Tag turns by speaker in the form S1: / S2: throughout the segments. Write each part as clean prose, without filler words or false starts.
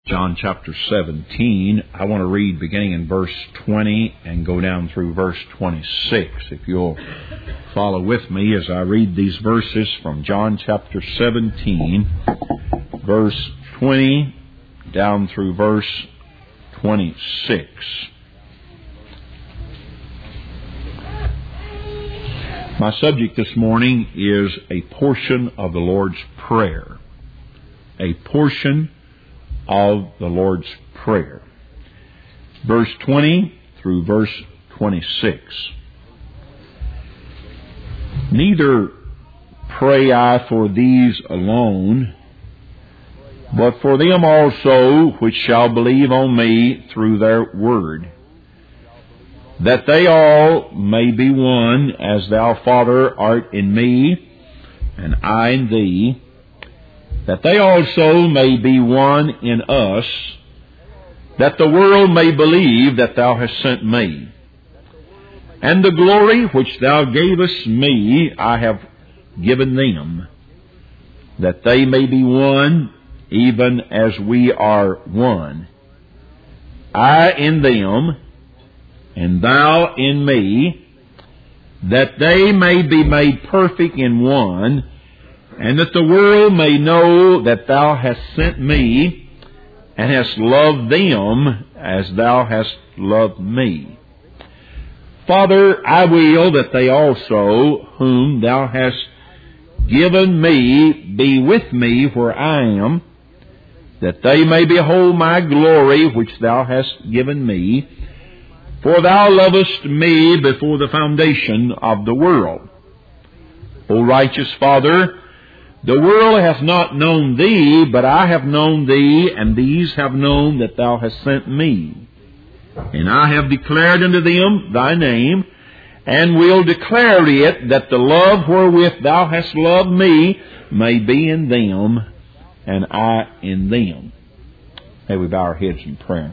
S1: John chapter 17. I want to read beginning in verse 20 and go down through verse 26. If you'll follow with me as I read these verses from John chapter 17, verse 20 down through verse 26. My subject this morning is a portion of the Lord's Prayer. A portion of the Lord's Prayer. Verse 20 through verse 26. Neither pray I for these alone, but for them also which shall believe on me through their word, that they all may be one, as thou, Father, art in me, and I in thee, that they also may be one in us, that the world may believe that thou hast sent me. And the glory which thou gavest me I have given them, that they may be one, even as we are one. I in them, and thou in me, that they may be made perfect in one, and that the world may know that thou hast sent me, and hast loved them as thou hast loved me. Father, I will that they also, whom thou hast given me, be with me where I am, that they may behold my glory which thou hast given me, for thou lovest me before the foundation of the world. O righteous Father, the world hath not known thee, but I have known thee, and these have known that thou hast sent me. And I have declared unto them thy name, and will declare it, that the love wherewith thou hast loved me may be in them, and I in them. May we bow our heads in prayer.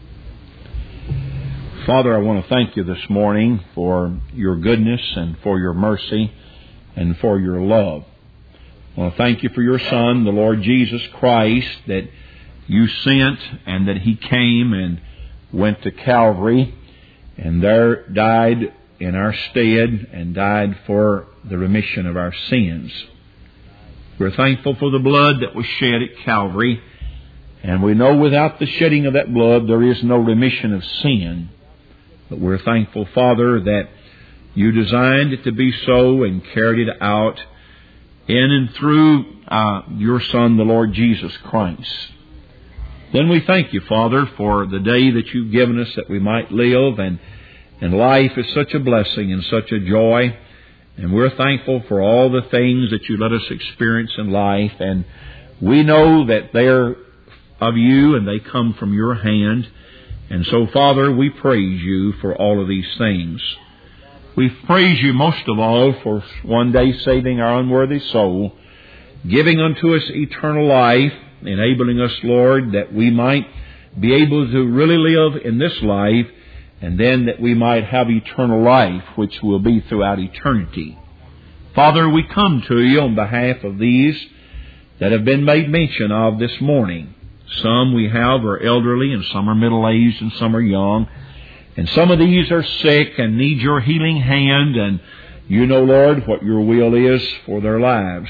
S1: Father, I want to thank you this morning for your goodness and for your mercy and for your love. I want to thank you for your Son, the Lord Jesus Christ, that you sent and that He came and went to Calvary and there died in our stead and died for the remission of our sins. We're thankful for the blood that was shed at Calvary, and we know without the shedding of that blood there is no remission of sin. But we're thankful, Father, that you designed it to be so and carried it out in and through your Son, the Lord Jesus Christ. Then we thank you, Father, for the day that you've given us that we might live, and life is such a blessing and such a joy, and we're thankful for all the things that you let us experience in life, and we know that they're of you and they come from your hand, and so, Father, we praise you for all of these things. We praise you most of all for one day saving our unworthy soul, giving unto us eternal life, enabling us, Lord, that we might be able to really live in this life, and then that we might have eternal life, which will be throughout eternity. Father, we come to you on behalf of these that have been made mention of this morning. Some we have are elderly, and some are middle-aged, and some are young. And some of these are sick and need your healing hand, and you know, Lord, what your will is for their lives.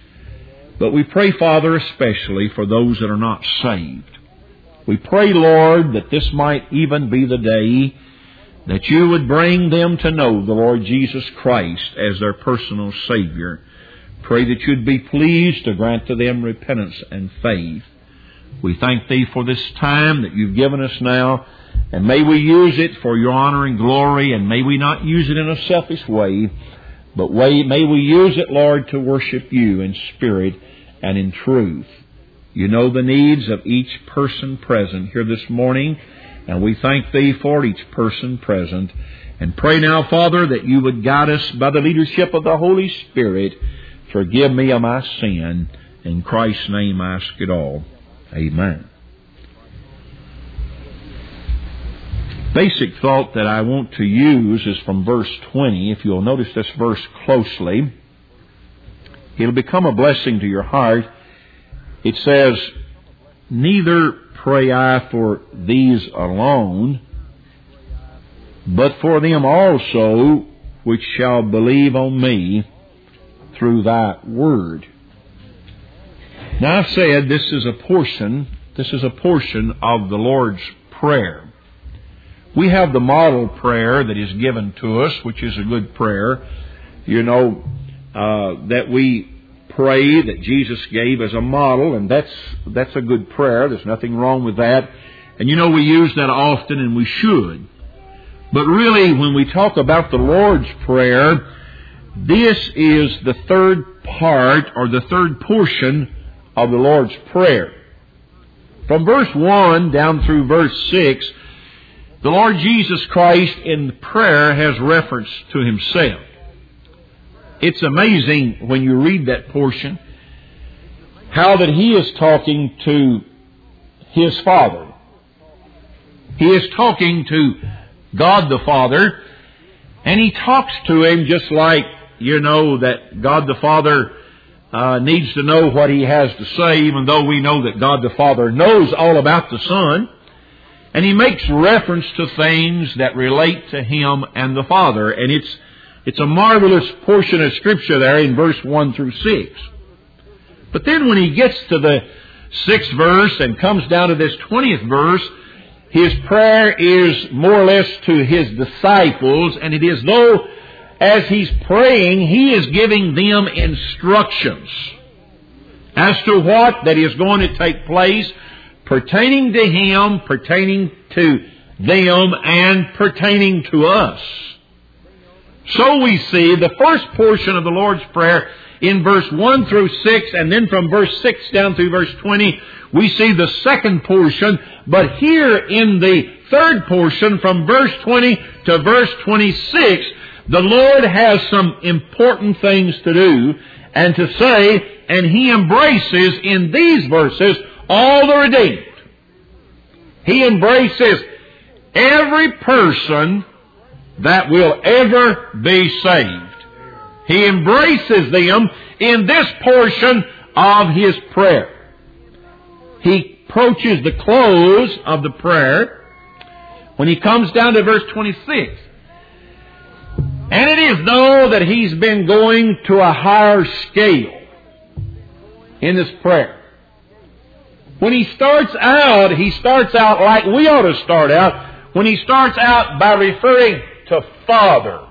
S1: But we pray, Father, especially for those that are not saved. We pray, Lord, that this might even be the day that you would bring them to know the Lord Jesus Christ as their personal Savior. Pray that you'd be pleased to grant to them repentance and faith. We thank thee for this time that you've given us now, and may we use it for your honor and glory, and may we not use it in a selfish way, but may we use it, Lord, to worship you in spirit and in truth. You know the needs of each person present here this morning, and we thank thee for each person present. And pray now, Father, that you would guide us by the leadership of the Holy Spirit. Forgive me of my sin. In Christ's name I ask it all. Amen. Basic thought that I want to use is from verse 20. If you'll notice this verse closely, it'll become a blessing to your heart. It says, neither pray I for these alone, but for them also which shall believe on me through thy word. Now I've said this is a portion of the Lord's Prayer. We have the model prayer that is given to us, which is a good prayer. You know, that we pray that Jesus gave as a model, and that's a good prayer. There's nothing wrong with that. And you know, we use that often, and we should. But really, when we talk about the Lord's Prayer, this is the third part, or the third portion of the Lord's Prayer. From verse 1 down through verse 6, the Lord Jesus Christ in prayer has reference to Himself. It's amazing when you read that portion how that He is talking to His Father. He is talking to God the Father, and He talks to Him just like, you know, that God the Father needs to know what He has to say, even though we know that God the Father knows all about the Son. And He makes reference to things that relate to Him and the Father. And it's a marvelous portion of Scripture there in verse 1 through 6. But then when He gets to the 6th verse and comes down to this 20th verse, His prayer is more or less to His disciples, and it is though as He's praying, He is giving them instructions as to what that is going to take place pertaining to Him, pertaining to them, and pertaining to us. So we see the first portion of the Lord's Prayer in verse 1 through 6, and then from verse 6 down through verse 20, we see the second portion. But here in the third portion, from verse 20 to verse 26, the Lord has some important things to do and to say, and He embraces in these verses all the redeemed. He embraces every person that will ever be saved. He embraces them in this portion of His prayer. He approaches the close of the prayer when He comes down to verse 26. And it is though that He's been going to a higher scale in this prayer. When He starts out like we ought to start out, when He starts out by referring to Father,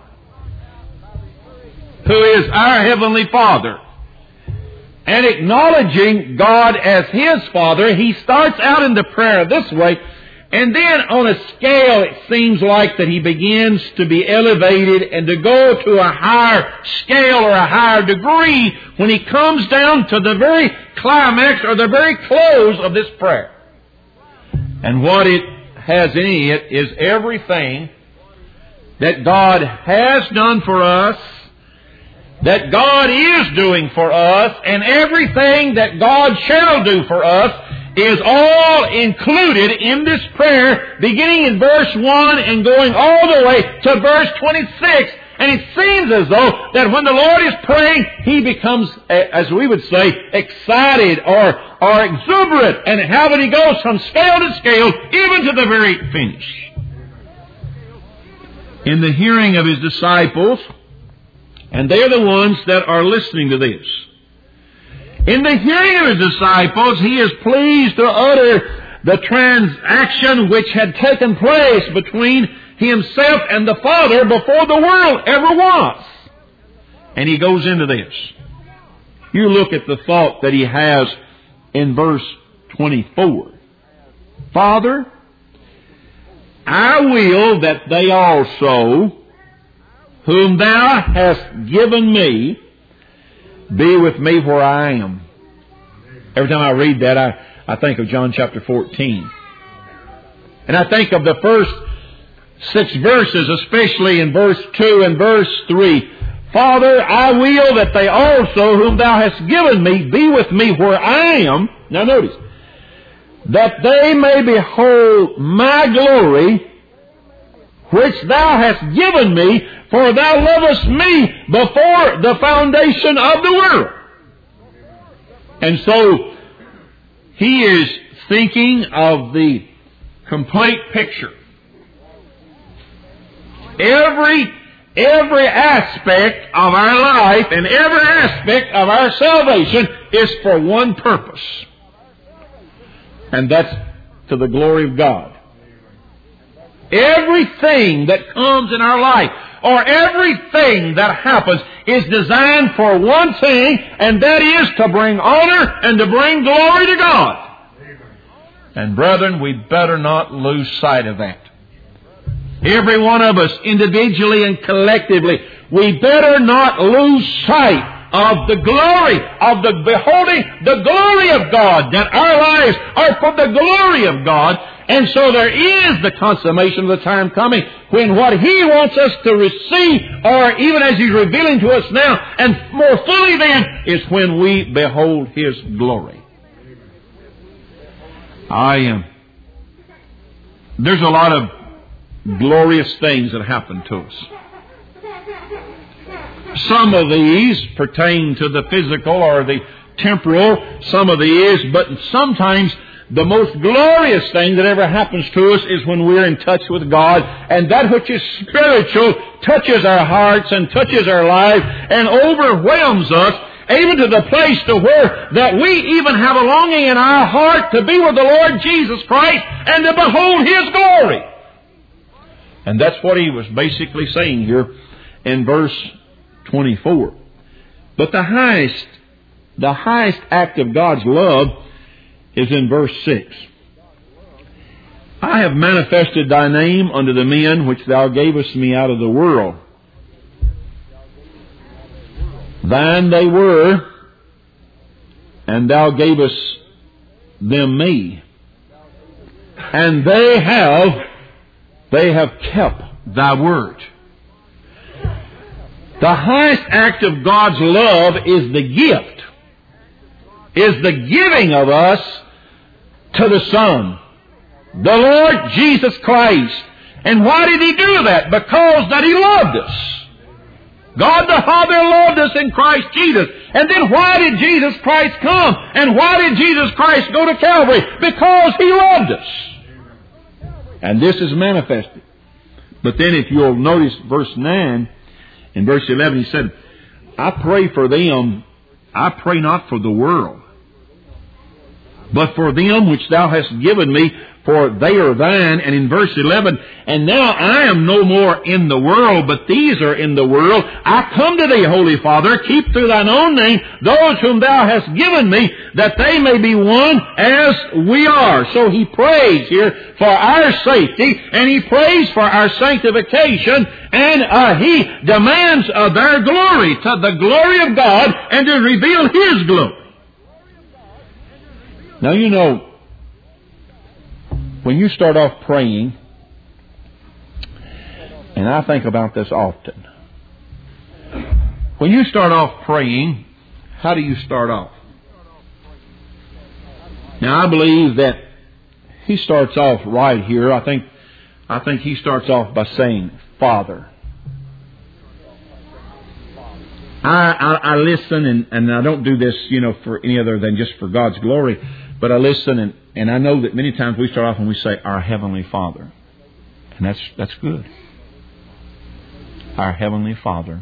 S1: who is our Heavenly Father, and acknowledging God as His Father. He starts out in the prayer this way, and then on a scale it seems like that He begins to be elevated and to go to a higher scale or a higher degree when He comes down to the very climax or the very close of this prayer. And what it has in it is everything that God has done for us, that God is doing for us, and everything that God shall do for us is all included in this prayer, beginning in verse 1 and going all the way to verse 26. And it seems as though that when the Lord is praying, He becomes, as we would say, excited or exuberant. And how that He goes from scale to scale, even to the very finish. In the hearing of His disciples, and they're the ones that are listening to this. In the hearing of His disciples, He is pleased to utter the transaction which had taken place between Himself and the Father before the world ever was. And He goes into this. You look at the thought that He has in verse 24. Father, I will that they also, whom Thou hast given me, be with me where I am. Every time I read that, I think of John chapter 14. And I think of the first 6 verses, especially in verse 2 and verse 3. Father, I will that they also, whom Thou hast given me, be with me where I am. Now notice, that they may behold my glory, which Thou hast given me, for Thou lovest me before the foundation of the world. And so, He is thinking of the complete picture. Every aspect of our life and every aspect of our salvation is for one purpose. And that's to the glory of God. Everything that comes in our life, or everything that happens, is designed for one thing, and that is to bring honor and to bring glory to God. And brethren, we better not lose sight of that. Every one of us, individually and collectively, we better not lose sight of the glory, of the beholding the glory of God, that our lives are for the glory of God. And so there is the consummation of the time coming when what He wants us to receive, or even as He's revealing to us now, and more fully then, is when we behold His glory. There's a lot of glorious things that happen to us. Some of these pertain to the physical or the temporal, some of these, but sometimes the most glorious thing that ever happens to us is when we're in touch with God, and that which is spiritual touches our hearts and touches our lives and overwhelms us, even to the place to where that we even have a longing in our heart to be with the Lord Jesus Christ and to behold His glory. And that's what he was basically saying here in verse 24. But the highest act of God's love is in verse 6. I have manifested thy name unto the men which thou gavest me out of the world. Thine they were, and thou gavest them me. And they have kept thy word. The highest act of God's love is the gift, is the giving of us to the Son, the Lord Jesus Christ. And why did He do that? Because that He loved us. God the Father loved us in Christ Jesus. And then why did Jesus Christ come? And why did Jesus Christ go to Calvary? Because He loved us. And this is manifested. But then if you'll notice verse 9, in verse 11 He said, I pray for them, I pray not for the world, but for them which thou hast given me, for they are thine. And in verse 11, and now I am no more in the world, but these are in the world. I come to thee, Holy Father, keep through thine own name those whom thou hast given me, that they may be one as we are. So he prays here for our safety, and he prays for our sanctification, and he demands their glory, to the glory of God, and to reveal His glory. Now you know, when you start off praying, and I think about this often, when you start off praying, how do you start off? Now I believe that he starts off right here. I think he starts off by saying, Father. I listen, and I don't do this, for any other than just for God's glory, but I listen, and I know that many times we start off and we say, Our Heavenly Father. And that's good. Our Heavenly Father.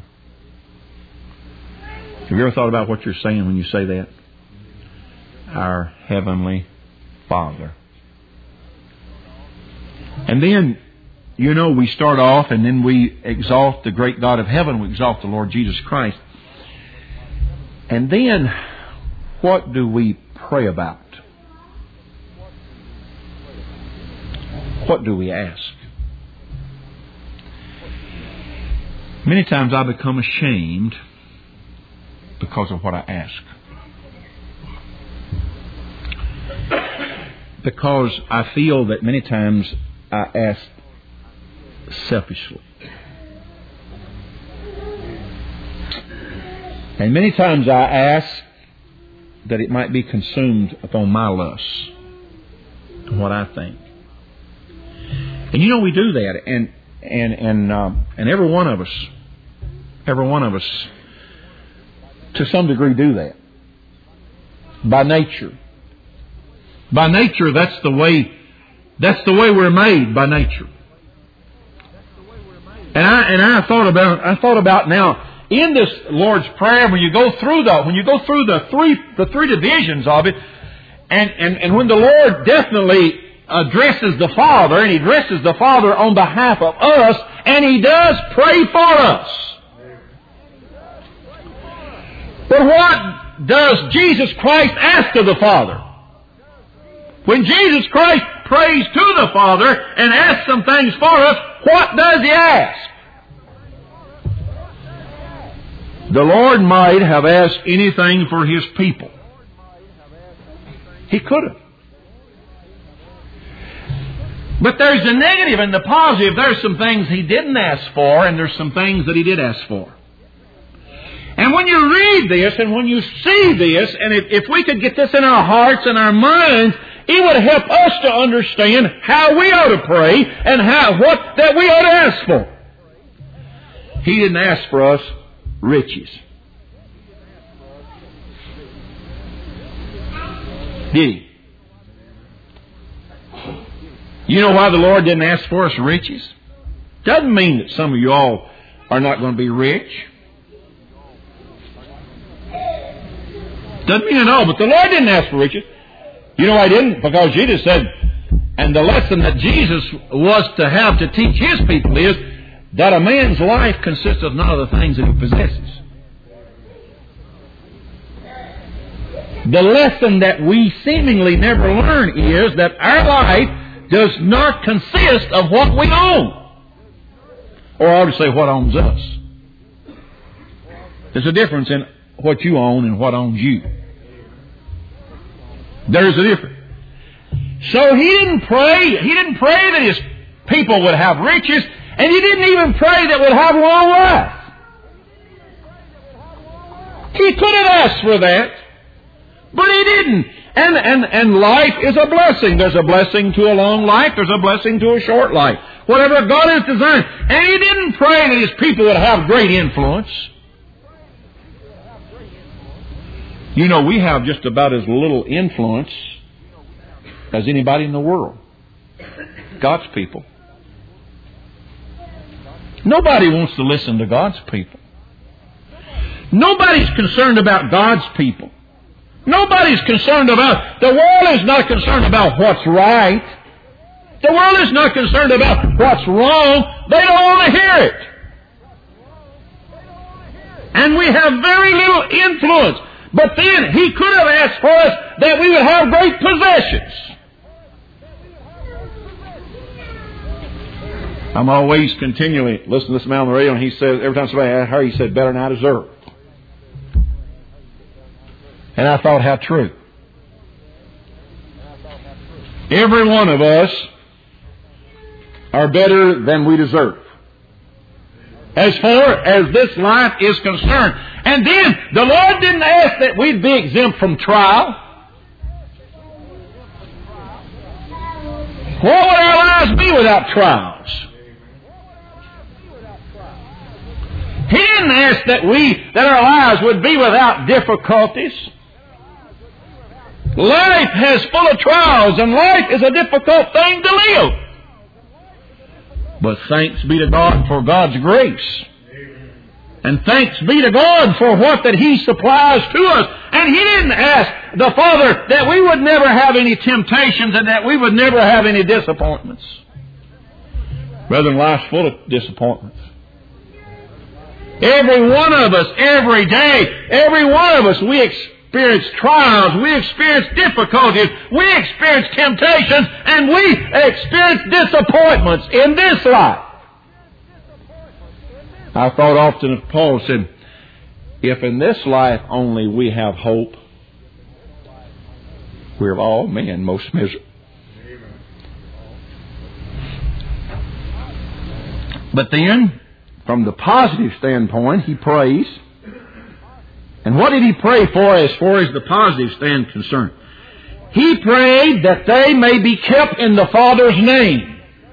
S1: Have you ever thought about what you're saying when you say that? Our Heavenly Father. And then, we start off and then we exalt the great God of heaven. We exalt the Lord Jesus Christ. And then, what do we pray about? What do we ask? Many times I become ashamed because of what I ask. Because I feel that many times I ask selfishly. And many times I ask that it might be consumed upon my lusts and what I think. And we do that, and every one of us, to some degree, do that by nature. By nature, that's the way we're made, by nature. And I thought about now, in this Lord's Prayer, when you go through the three divisions of it, and when the Lord definitely addresses the Father, and He addresses the Father on behalf of us, and He does pray for us. But what does Jesus Christ ask of the Father? When Jesus Christ prays to the Father and asks some things for us, what does He ask? The Lord might have asked anything for His people. He could have. But there's the negative and the positive. There's some things He didn't ask for, and there's some things that He did ask for. And when you read this, and when you see this, and if we could get this in our hearts and our minds, it would help us to understand how we ought to pray and what that we ought to ask for. He didn't ask for us riches. Did He? You know why the Lord didn't ask for us riches? Doesn't mean that some of you all are not going to be rich. Doesn't mean at all, but the Lord didn't ask for riches. You know why He didn't? Because Jesus said, and the lesson that Jesus was to have to teach His people is that a man's life consists of none of the things that he possesses. The lesson that we seemingly never learn is that our life does not consist of what we own. Or I ought to say what owns us. There's a difference in what you own and what owns you. There's a difference. So He didn't pray that His people would have riches, and He didn't even pray that would have long life. He could have asked for that, but He didn't. And life is a blessing. There's a blessing to a long life. There's a blessing to a short life. Whatever God has designed. And He didn't pray that His people would have great influence. You know, we have just about as little influence as anybody in the world. God's people. Nobody wants to listen to God's people. Nobody's concerned about God's people. Nobody's concerned about... The world is not concerned about what's right. The world is not concerned about what's wrong. They don't want to hear it. And we have very little influence. But then He could have asked for us that we would have great possessions. I'm always continually listening to this man on the radio, and he says, every time somebody asks her, he said, better than I deserve. And I thought, how true. Every one of us are better than we deserve, as far as this life is concerned. And then the Lord didn't ask that we'd be exempt from trial. What would our lives be without trials? He didn't ask that our lives would be without difficulties. Life has full of trials, and life is a difficult thing to live. But thanks be to God for God's grace. And thanks be to God for what that He supplies to us. And He didn't ask the Father that we would never have any temptations and that we would never have any disappointments. Brethren, life's full of disappointments. Every one of us, every day, every one of us, we experience trials, we experience difficulties, we experience temptations, and we experience disappointments in this life. I thought often of Paul said, if in this life only we have hope, we're of all men most miserable. But then, from the positive standpoint, he prays. And what did he pray for as far as the positive stand concerned? He prayed that they may be kept in the Father's name.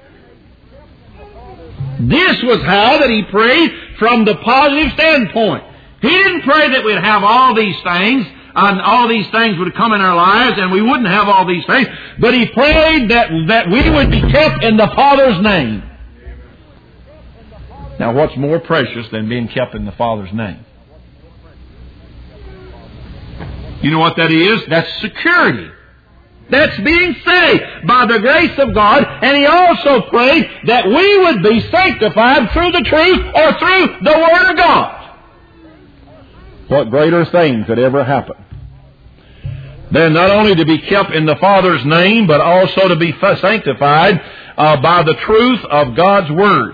S1: This was how that he prayed from the positive standpoint. He didn't pray that we'd have all these things and all these things would come in our lives, and we wouldn't have all these things. But he prayed that we would be kept in the Father's name. Now, what's more precious than being kept in the Father's name? You know what that is? That's security. That's being saved by the grace of God. And he also prayed that we would be sanctified through the truth or through the Word of God. What greater thing could ever happen than not only to be kept in the Father's name, but also to be sanctified by the truth of God's Word.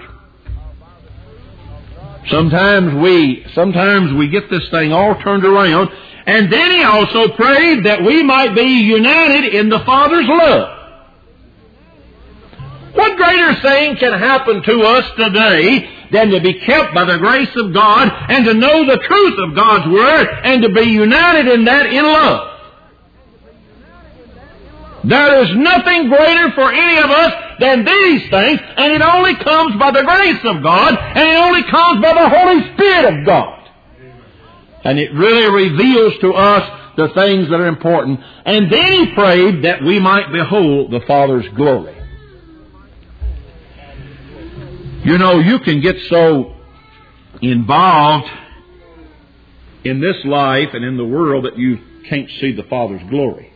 S1: Sometimes we get this thing all turned around. And then he also prayed that we might be united in the Father's love. What greater thing can happen to us today than to be kept by the grace of God and to know the truth of God's Word and to be united in that in love? There is nothing greater for any of us than these things, and it only comes by the grace of God, and it only comes by the Holy Spirit of God. And it really reveals to us the things that are important. And then he prayed that we might behold the Father's glory. You know, you can get so involved in this life and in the world that you can't see the Father's glory.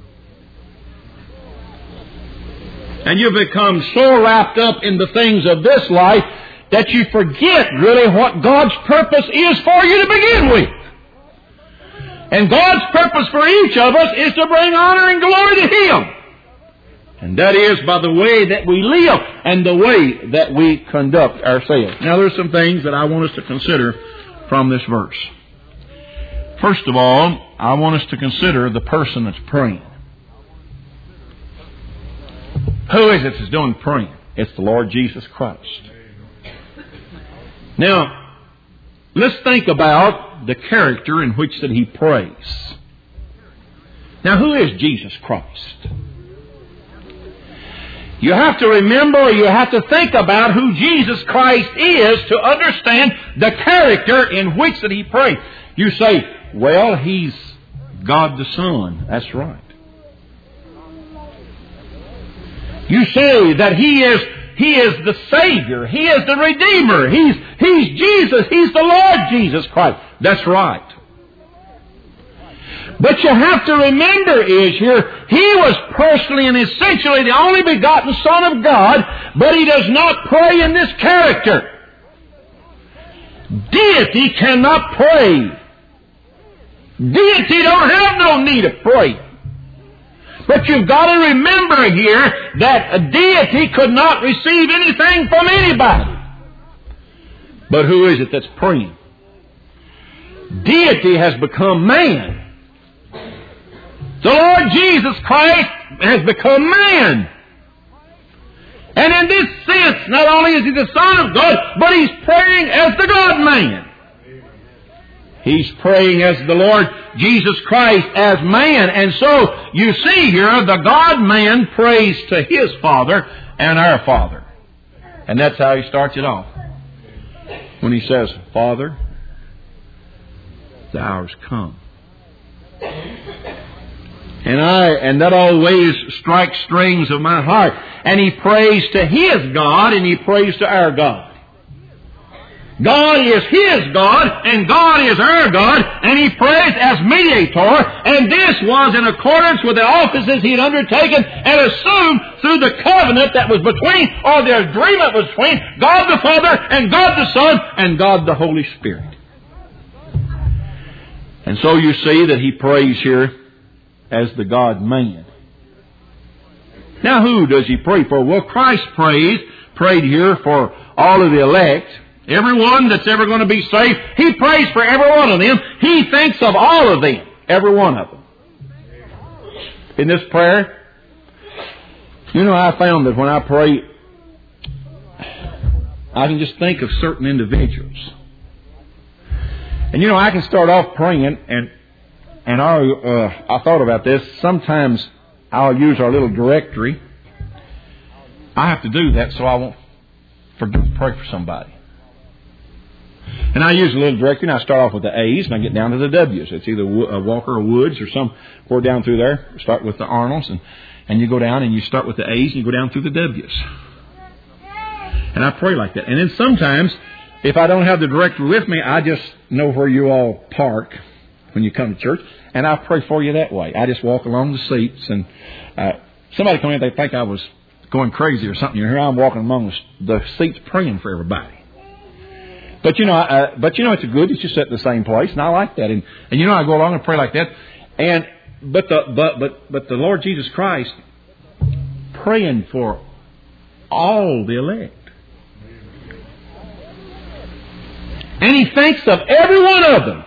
S1: And you become so wrapped up in the things of this life that you forget really what God's purpose is for you to begin with. And God's purpose for each of us is to bring honor and glory to Him. And that is by the way that we live and the way that we conduct ourselves. Now there's some things that I want us to consider from this verse. First of all, I want us to consider the person that's praying. Who is it that's doing praying? It's the Lord Jesus Christ. Now, let's think about the character in which that He prays. Now, who is Jesus Christ? You have to remember, you have to think about who Jesus Christ is to understand the character in which that He prays. You say, well, He's God the Son. That's right. You say that He is the Savior. He is the Redeemer. He's Jesus. He's the Lord Jesus Christ. That's right. But you have to remember is here, He was personally and essentially the only begotten Son of God, but He does not pray in this character. Deity cannot pray. Deity don't have no need of praying. But you've got to remember here that a deity could not receive anything from anybody. But who is it that's praying? Deity has become man. The Lord Jesus Christ has become man. And in this sense, not only is He the Son of God, but He's praying as the God-man. He's praying as the Lord Jesus Christ as man. And so, you see here, the God-man prays to His Father and our Father. And that's how He starts it off. When He says, Father, the hour's come. And that always strikes strings of my heart. And He prays to His God and He prays to our God. God is His God, and God is our God, and He prays as mediator, and this was in accordance with the offices He had undertaken and assumed through the covenant that was between, or the agreement was between, God the Father and God the Son and God the Holy Spirit. And so you see that He prays here as the God-man. Now who does He pray for? Well, Christ prayed here for all of the elect. Everyone that's ever going to be saved, He prays for every one of them. He thinks of all of them, every one of them. In this prayer, you know, I found that when I pray, I can just think of certain individuals. And you know, I can start off praying, and I thought about this. Sometimes I'll use our little directory. I have to do that so I won't forget to pray for somebody. And I use a little directory, and I start off with the A's, and I get down to the W's. It's either Walker or Woods or somewhere down through there. Start with the Arnolds, and you go down, and you start with the A's, and you go down through the W's. And I pray like that. And then sometimes, if I don't have the directory with me, I just know where you all park when you come to church, and I pray for you that way. I just walk along the seats, and somebody come in, they think I was going crazy or something. Here I'm walking among the seats praying for everybody. But you know, it's good that you sit in the same place, and I like that. And you know, I go along and pray like that. But the Lord Jesus Christ praying for all the elect, and He thinks of every one of them.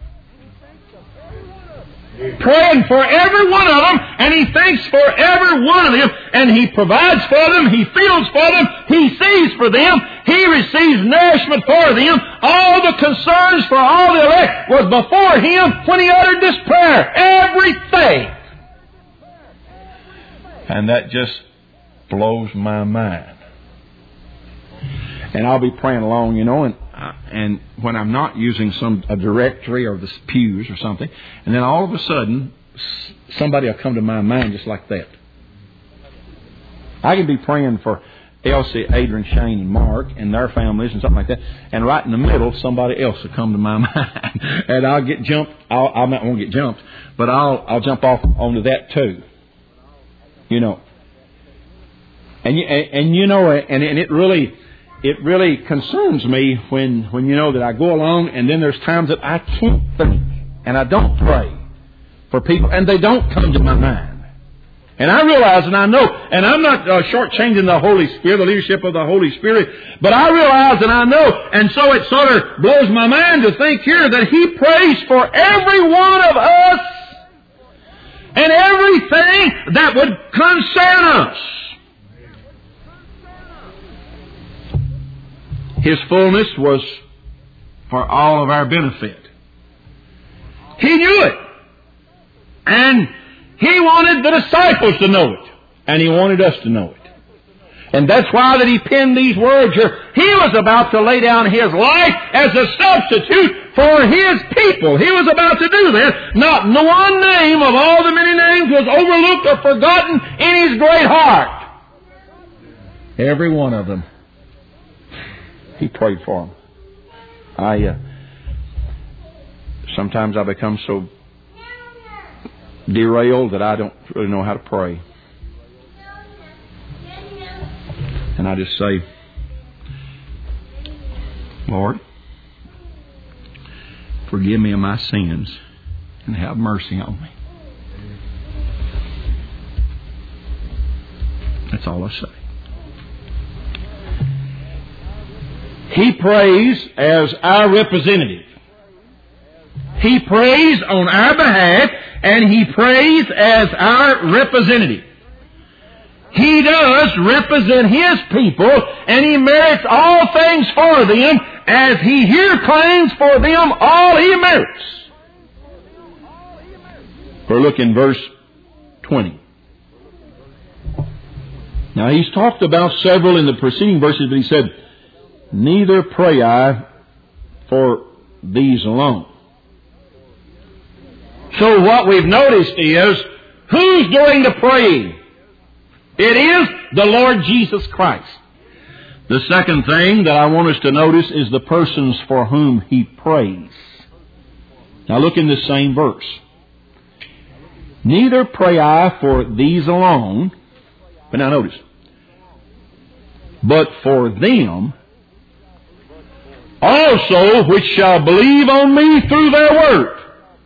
S1: Praying for every one of them, and He thinks for every one of them, and He provides for them, He feels for them, He sees for them, He receives nourishment for them. All the concerns for all the elect was before Him when He uttered this prayer. Everything. And that just blows my mind. And I'll be praying along, you know, and when I'm not using a directory or the pews or something, and then all of a sudden, somebody will come to my mind just like that. I can be praying for Elsie, Adrian, Shane, and Mark and their families and something like that, and right in the middle, somebody else will come to my mind, and I'll get jumped. I won't get jumped, but I'll jump off onto that too. You know, and you know, and it really concerns me when you know that I go along, and then there's times that I can't think and I don't pray for people, and they don't come to my mind. And I realize and I know, and I'm not shortchanging the Holy Spirit, the leadership of the Holy Spirit, but I realize and I know, and so it sort of blows my mind to think here that He prays for every one of us and everything that would concern us. His fullness was for all of our benefit. He knew it. And He wanted the disciples to know it. And He wanted us to know it. And that's why that He penned these words here. He was about to lay down His life as a substitute for His people. He was about to do that. Not one name of all the many names was overlooked or forgotten in His great heart. Every one of them. He prayed for them. Sometimes I become so derailed that I don't really know how to pray. And I just say, Lord, forgive me of my sins and have mercy on me. That's all I say. He prays as our representative. He prays on our behalf, and He prays as our representative. He does represent His people, and He merits all things for them, as He here claims for them all He merits. For look in verse 20. Now, He's talked about several in the preceding verses, but He said, neither pray I for these alone. So what we've noticed is, who's doing the praying? It is the Lord Jesus Christ. The second thing that I want us to notice is the persons for whom He prays. Now look in this same verse. Neither pray I for these alone, but now notice, but for them also which shall believe on me through their word.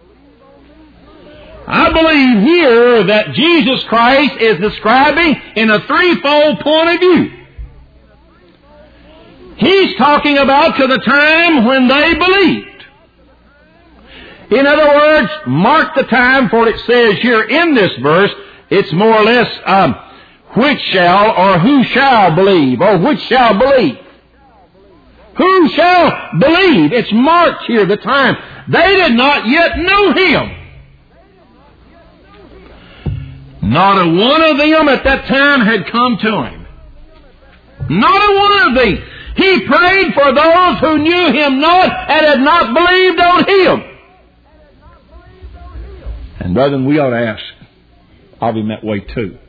S1: I believe here that Jesus Christ is describing in a threefold point of view. He's talking about to the time when they believed. In other words, mark the time, for it says here in this verse, it's more or less which shall or who shall believe, or which shall believe. Who shall believe? It's marked here, the time. They did not yet know Him. Not a one of them at that time had come to Him. Not a one of them. He prayed for those who knew Him not and had not believed on Him. And brethren, we ought to ask of Him that way too.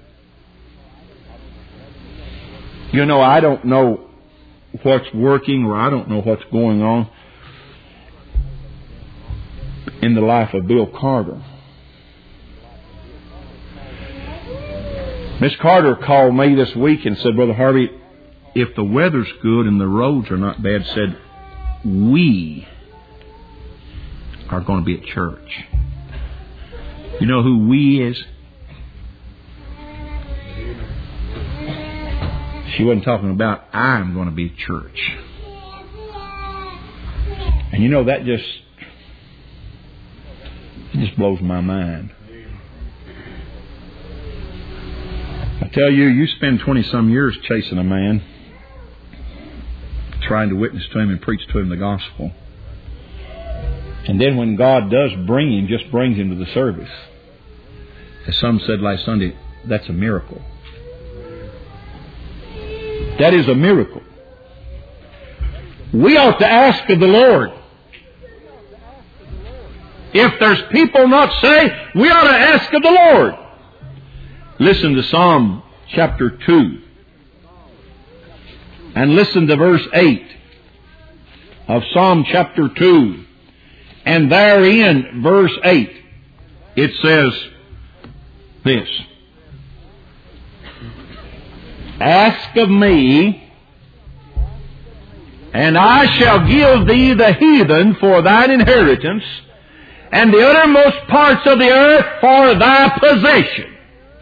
S1: You know, I don't know what's working, or I don't know what's going on in the life of Bill Carter. Miss Carter called me this week and said, Brother Harvey, if the weather's good and the roads are not bad, said, we are going to be at church. You know who we is? She wasn't talking about I'm going to be at church. And you know, that just blows my mind. I tell you, you spend 20-some years chasing a man, trying to witness to him and preach to him the gospel. And then when God does bring him, just brings him to the service. As some said last Sunday, that's a miracle. That is a miracle. We ought to ask of the Lord. If there's people not saved, we ought to ask of the Lord. Listen to Psalm chapter 2. And listen to verse 8 of Psalm chapter 2. And therein, verse 8, it says this. Ask of me, and I shall give thee the heathen for thine inheritance, and the uttermost parts of the earth for thy possession.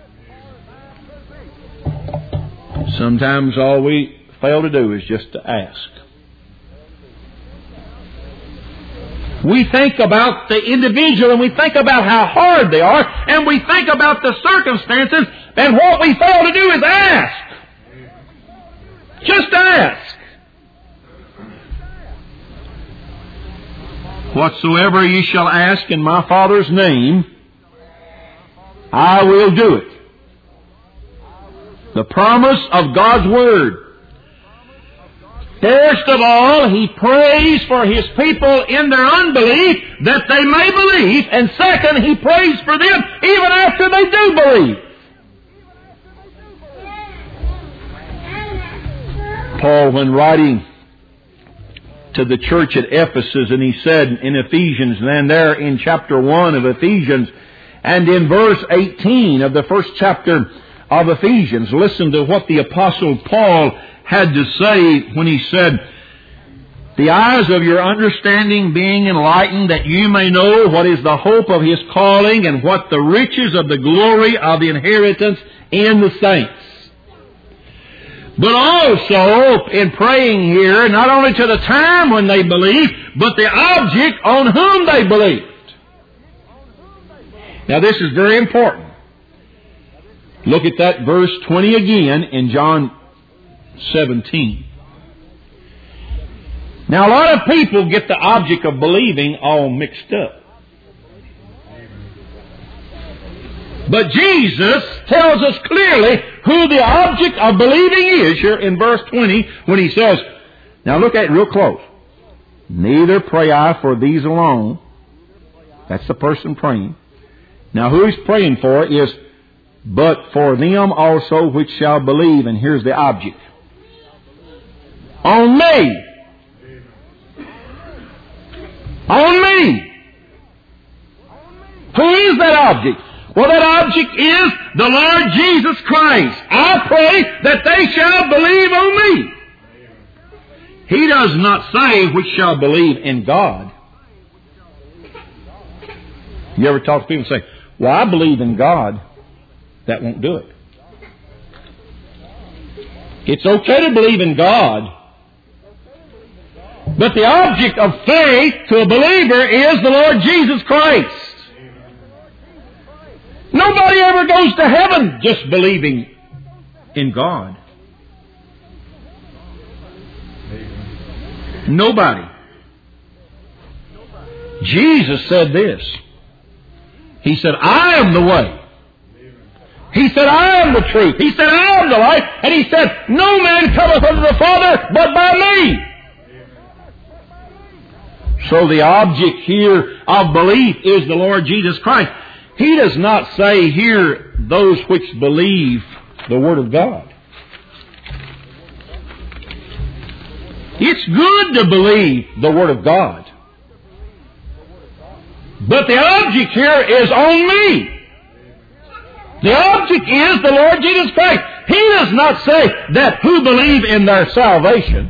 S1: Sometimes all we fail to do is just to ask. We think about the individual, and we think about how hard they are, and we think about the circumstances, and what we fail to do is ask. Just ask. Whatsoever ye shall ask in my Father's name, I will do it. The promise of God's Word. First of all, He prays for His people in their unbelief that they may believe. And second, He prays for them even after they do believe. Paul, when writing to the church at Ephesus, and he said in Ephesians, then there in chapter 1 of Ephesians, and in verse 18 of the first chapter of Ephesians, listen to what the Apostle Paul had to say when he said, the eyes of your understanding being enlightened, that you may know what is the hope of His calling, and what the riches of the glory of the inheritance in the saints. But also, in praying here, not only to the time when they believed, but the object on whom they believed. Now this is very important. Look at that verse 20 again in John 17. Now a lot of people get the object of believing all mixed up. But Jesus tells us clearly who the object of believing is here in verse 20 when He says, now look at it real close. Neither pray I for these alone. That's the person praying. Now who He's praying for is, but for them also which shall believe. And here's the object. On me. On me. Who is that object? Well, that object is the Lord Jesus Christ. I pray that they shall believe on me. He does not say which shall believe in God. You ever talk to people and say, well, I believe in God. That won't do it. It's okay to believe in God. But the object of faith to a believer is the Lord Jesus Christ. Nobody ever goes to heaven just believing in God. Nobody. Jesus said this. He said, I am the way. He said, I am the truth. He said, I am the life. And He said, no man cometh unto the Father but by me. So the object here of belief is the Lord Jesus Christ. He does not say here, those which believe the Word of God. It's good to believe the Word of God. But the object here is on me. The object is the Lord Jesus Christ. He does not say that who believe in their salvation.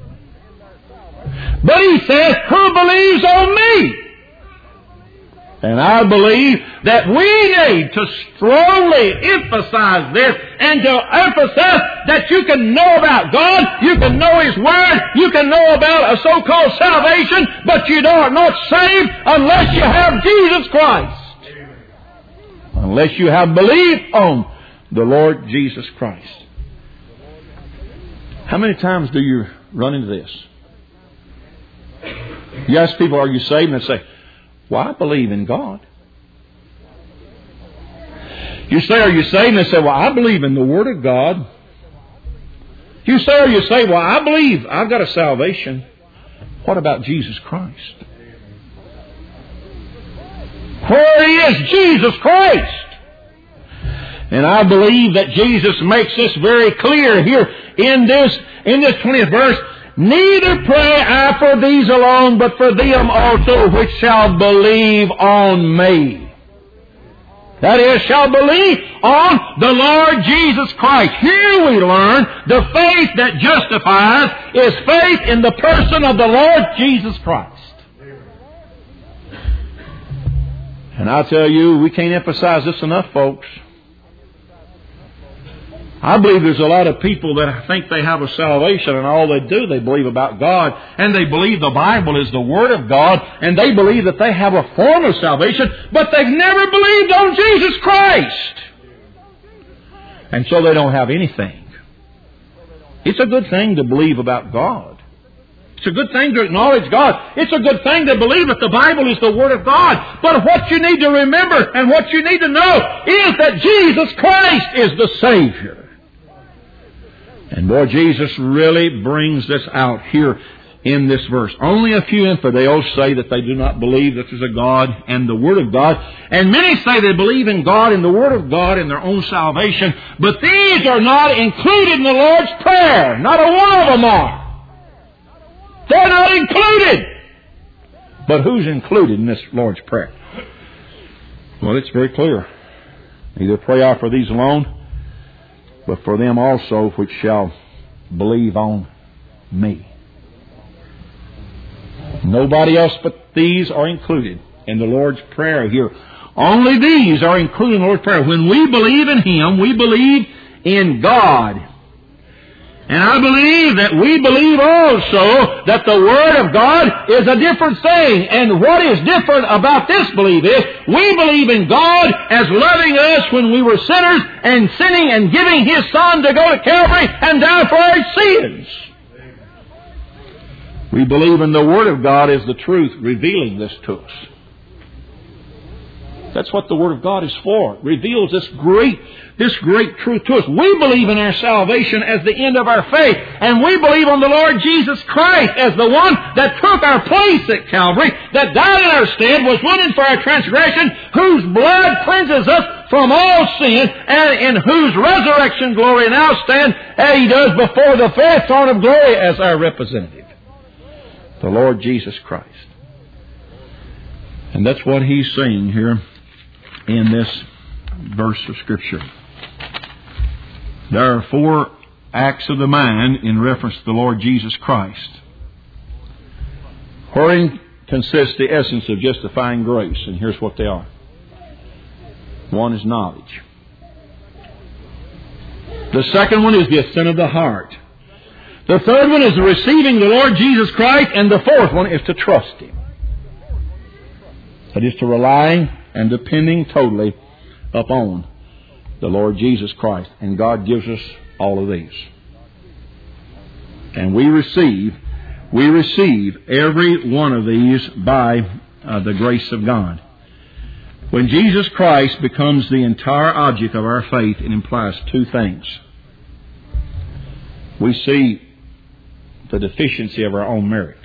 S1: But He says, who believes on me? And I believe that we need to strongly emphasize this and to emphasize that you can know about God, you can know His Word, you can know about a so-called salvation, but you are not saved unless you have Jesus Christ. Unless you have believed on the Lord Jesus Christ. How many times do you run into this? You ask people, are you saved? And they say, well, I believe in God. You say, are you saved? And they say, well, I believe in the Word of God. You say, are you saved? Well, I believe I've got a salvation. What about Jesus Christ? Where is Jesus Christ? And I believe that Jesus makes this very clear here in this 20th verse. Neither pray I for these alone, but for them also which shall believe on me. That is, shall believe on the Lord Jesus Christ. Here we learn the faith that justifies is faith in the person of the Lord Jesus Christ. And I tell you, we can't emphasize this enough, folks. I believe there's a lot of people that think they have a salvation, and all they do, they believe about God, and they believe the Bible is the Word of God, and they believe that they have a form of salvation, but they've never believed on Jesus Christ. And so they don't have anything. It's a good thing to believe about God. It's a good thing to acknowledge God. It's a good thing to believe that the Bible is the Word of God. But what you need to remember and what you need to know is that Jesus Christ is the Savior. And boy, Jesus really brings this out here in this verse. Only a few infidels say that they do not believe that there's a God and the Word of God. And many say they believe in God and the Word of God and their own salvation. But these are not included in the Lord's Prayer. Not a one of them are. They're not included. But who's included in this Lord's Prayer? Well, it's very clear. Neither pray I for these alone, but for them also which shall believe on me. Nobody else but these are included in the Lord's Prayer here. Only these are included in the Lord's Prayer. When we believe in Him, we believe in God. And I believe that we believe also that the Word of God is a different thing. And what is different about this belief is we believe in God as loving us when we were sinners and sinning and giving His Son to go to Calvary and die for our sins. We believe in the Word of God as the truth revealing this to us. That's what the Word of God is for. It reveals this great truth to us. We believe in our salvation as the end of our faith. And we believe on the Lord Jesus Christ as the one that took our place at Calvary, that died in our stead, was wounded for our transgression, whose blood cleanses us from all sin, and in whose resurrection glory now stands, as He does before the fair throne of glory as our representative. The Lord Jesus Christ. And that's what He's saying here in this verse of Scripture. There are 4 acts of the mind in reference to the Lord Jesus Christ. Wherein consists the essence of justifying grace, and here's what they are. 1 is knowledge. The second one is the assent of the heart. The third one is receiving the Lord Jesus Christ, and the fourth one is to trust Him. That is to relying and depending totally upon the Lord Jesus Christ. And God gives us all of these. And we receive every one of these by the grace of God. When Jesus Christ becomes the entire object of our faith, it implies two things. We see the deficiency of our own merit.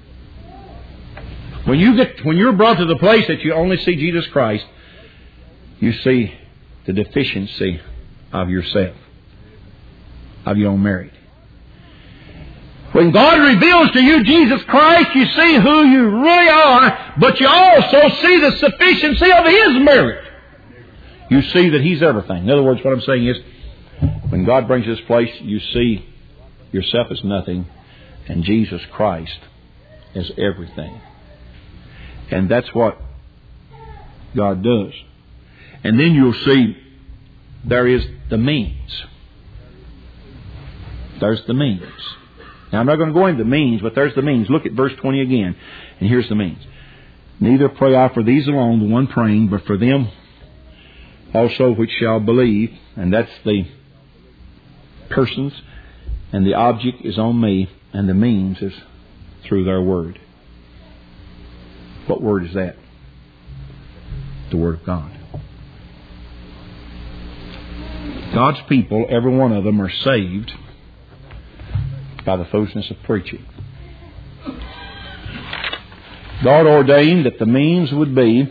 S1: When you're brought to the place that you only see Jesus Christ, you see the deficiency of yourself, of your own merit. When God reveals to you Jesus Christ, you see who you really are, but you also see the sufficiency of His merit. You see that He's everything. In other words, what I'm saying is, when God brings this place, you see yourself as nothing, and Jesus Christ as everything. And that's what God does. And then you'll see there is the means. There's the means. Now, I'm not going to go into the means, but there's the means. Look at verse 20 again, and here's the means. Neither pray I for these alone, the one praying, but for them also which shall believe. And that's the persons, and the object is on me, and the means is through their word. What word is that? The Word of God. God's people, every one of them, are saved by the foolishness of preaching. God ordained that the means would be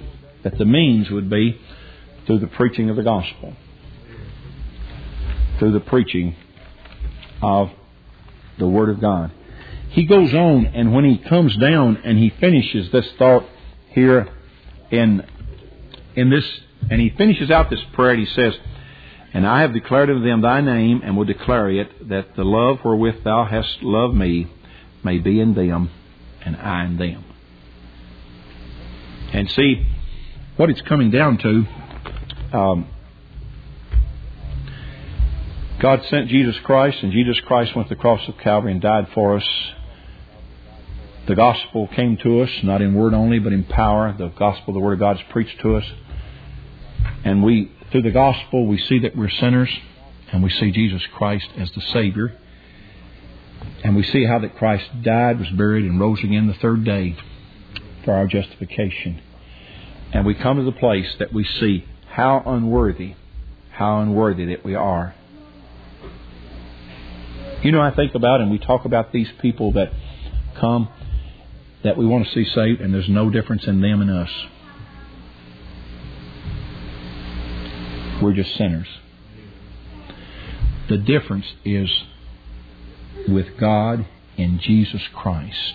S1: through the preaching of the gospel, through the preaching of the Word of God. He goes on, and when he comes down and he finishes this thought here in this, and he finishes out this prayer, and he says, And I have declared unto them thy name, and will declare it, that the love wherewith thou hast loved me may be in them, and I in them. And see, what it's coming down to, God sent Jesus Christ, and Jesus Christ went to the cross of Calvary and died for us. The gospel came to us, not in word only, but in power. The gospel, the Word of God, is preached to us. And through the gospel, we see that we're sinners, and we see Jesus Christ as the Savior. And we see how that Christ died, was buried, and rose again the third day for our justification. And we come to the place that we see how unworthy that we are. You know, I think about, and we talk about these people that come, that we want to see saved, and there's no difference in them and us. We're just sinners. The difference is with God in Jesus Christ.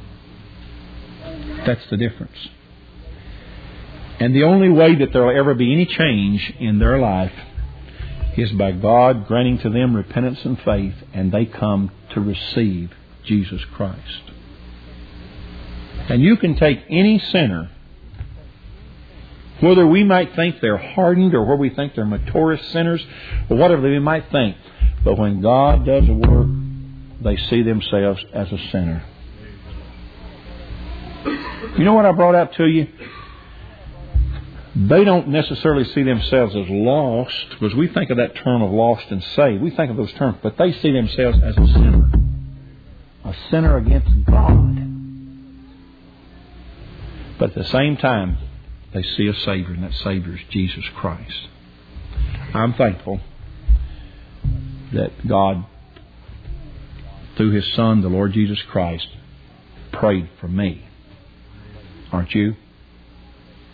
S1: That's the difference. And the only way that there will ever be any change in their life is by God granting to them repentance and faith, and they come to receive Jesus Christ. And you can take any sinner, whether we might think they're hardened or whether we think they're notorious sinners or whatever we might think, but when God does a work, they see themselves as a sinner. You know what I brought out to you? They don't necessarily see themselves as lost, because we think of that term of lost and saved. We think of those terms, but they see themselves as a sinner. A sinner against God. But at the same time, they see a Savior, and that Savior is Jesus Christ. I'm thankful that God, through His Son, the Lord Jesus Christ, prayed for me. Aren't you?